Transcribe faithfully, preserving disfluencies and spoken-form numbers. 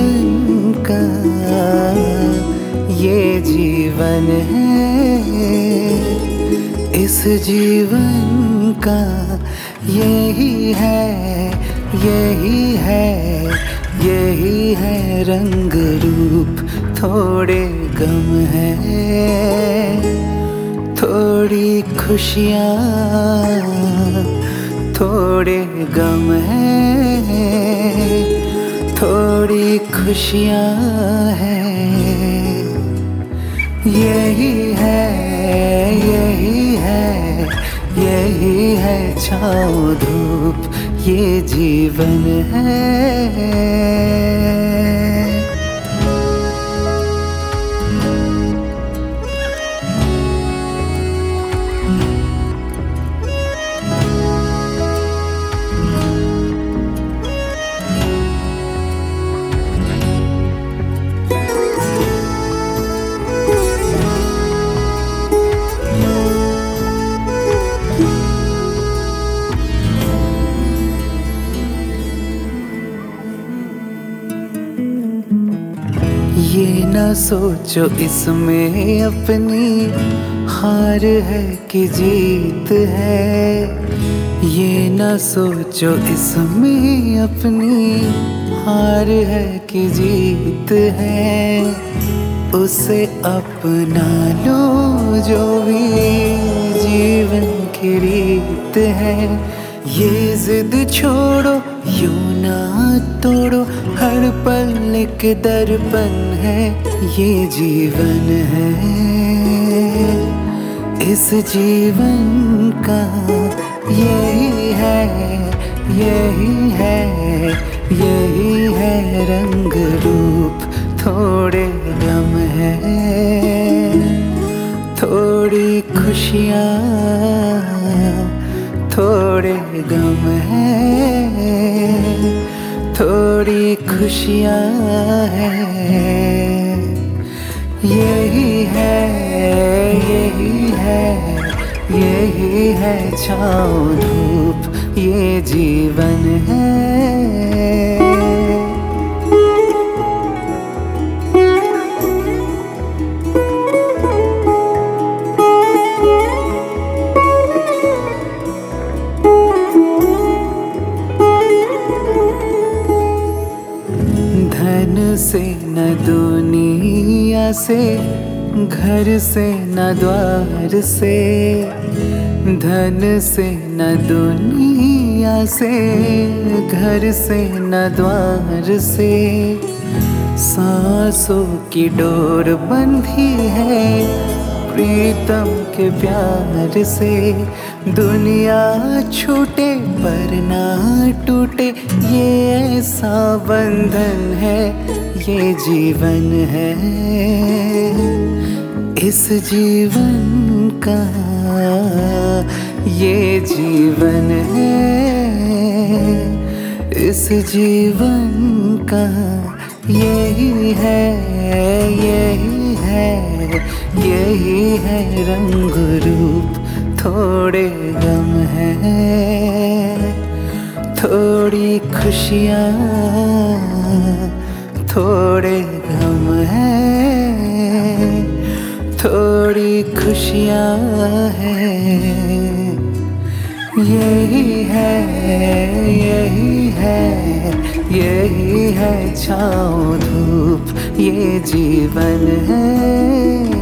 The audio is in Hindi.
जीवन का ये जीवन है, इस जीवन का यही है, यही है, यही है रंग रूप। थोड़े गम है, थोड़ी खुशियाँ, थोड़े गम है, थोड़ी खुशियाँ हैं। यही है, यही है, यही है छाँव धूप, ये जीवन है। ये ना सोचो इसमें अपनी हार है कि जीत है, ये ना सोचो इसमें अपनी हार है कि जीत है। उसे अपना लो जो भी जीवन की रीत है। ये जिद छोड़ो, यूं ना तोड़ो, हर पल एक दर्पण है, ये जीवन है। इस जीवन का यही है, यही है, यही है रंग रूप। थोड़े गम है, थोड़ी खुशियाँ, थोड़े गम है, थोड़ी खुशियाँ हैं। यही है, यही है, यही है छाँव धूप, ये जीवन है। धन से न दुनिया से, घर से न द्वार से, धन से न दुनिया से, घर से न द्वार से। सांसों की डोर बंधी है प्रीतम के प्यार से। दुनिया छूटे पर ना टूटे, ये ऐसा बंधन है, ये जीवन है। इस जीवन का ये जीवन है, इस जीवन का यही है, यही है, यही है रंग रूप। थोड़े गम है, थोड़ी खुशियाँ, थोड़े गम है, थोड़ी खुशियाँ हैं। यही है, यही है, यही है छाँव धूप, ये जीवन है।